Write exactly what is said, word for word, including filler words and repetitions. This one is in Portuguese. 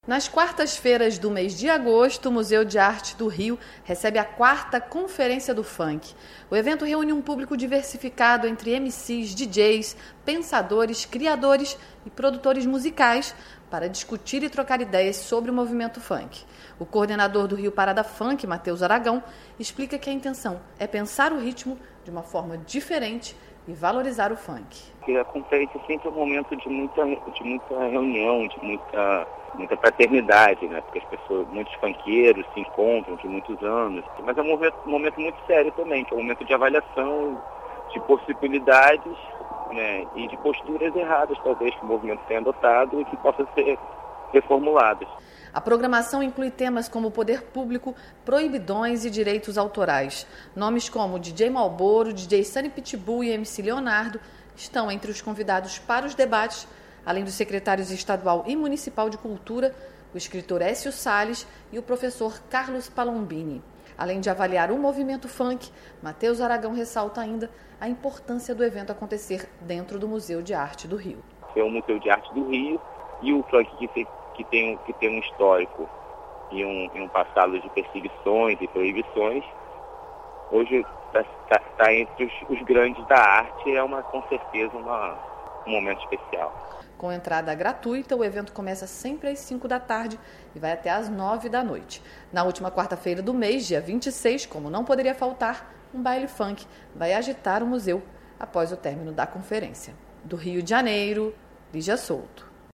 Nas quartas-feiras do mês de agosto, o Museu de Arte do Rio recebe a quarta Conferência do Funk. O evento reúne um público diversificado entre M Cs, D Js, pensadores, criadores e produtores musicais para discutir e trocar ideias sobre o movimento funk. O coordenador do Rio Parada Funk, Matheus Aragão, explica que a intenção é pensar o ritmo de uma forma diferente e valorizar o funk. A conferência sempre é um momento de muita, de muita reunião, de muita, muita fraternidade, né? Porque as pessoas, muitos funkeiros se encontram de muitos anos. Mas é um momento, um momento muito sério também, que é um momento de avaliação de possibilidades, né? E de posturas erradas, talvez, que o movimento tenha adotado e que possam ser reformuladas. A programação inclui temas como poder público, proibidões e direitos autorais. Nomes como D J Malboro, D J Sunny Pitbull e M C Leonardo estão entre os convidados para os debates, além dos secretários estadual e municipal de cultura, o escritor Écio Salles e o professor Carlos Palombini. Além de avaliar o movimento funk, Matheus Aragão ressalta ainda a importância do evento acontecer dentro do Museu de Arte do Rio. É o Museu de Arte do Rio e o funk que tem que tem, que tem um histórico e um, e um passado de perseguições e proibições, hoje está tá, tá entre os, os grandes da arte, é uma, com certeza uma, um momento especial. Com entrada gratuita, o evento começa sempre às cinco da tarde e vai até às nove da noite. Na última quarta-feira do mês, dia vinte e seis, como não poderia faltar, um baile funk vai agitar o museu após o término da conferência. Do Rio de Janeiro, Lígia Souto.